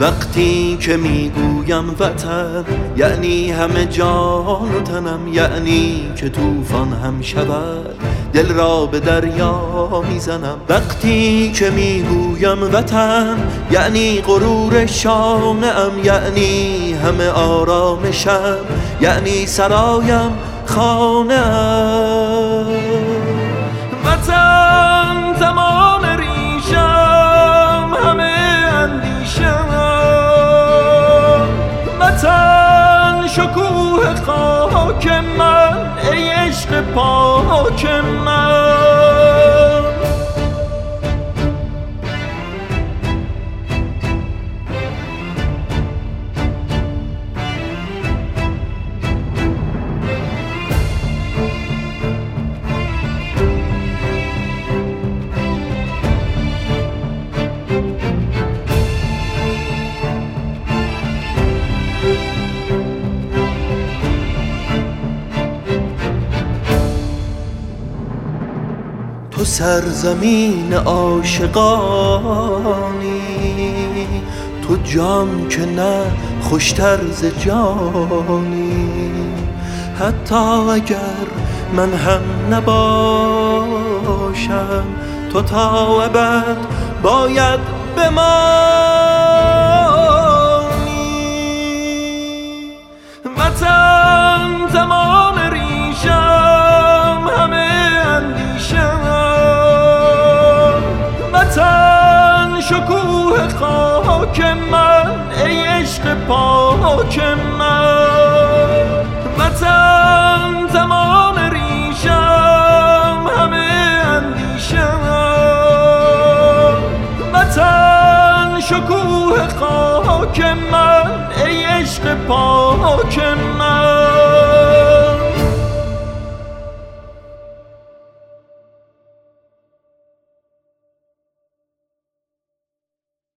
وقتی که میگویم وطن یعنی همه جان و تنم، یعنی که طوفان هم شود دل را به دریا میزنم. وقتی که میگویم وطن یعنی غرور شانه‌ام، یعنی همه آرامشم، یعنی سرایم خانه‌ام. وطن تمام ریشم، همه اندیشم. وطن شکوه خاک من، ای عشق پاک من. تو سرزمین عاشقانی، تو جان که نه خوشتر ز جانی. حتی اگر من هم نباشم، تو تا ابد باید بمانی. وطن تمام ریشم، همه اندیشم. وطن شکوه خاک من، ای عشق پاک من. وطن تمام ریشم، همه اندیشم. وطن شکوه خاک من، ای عشق پاک من.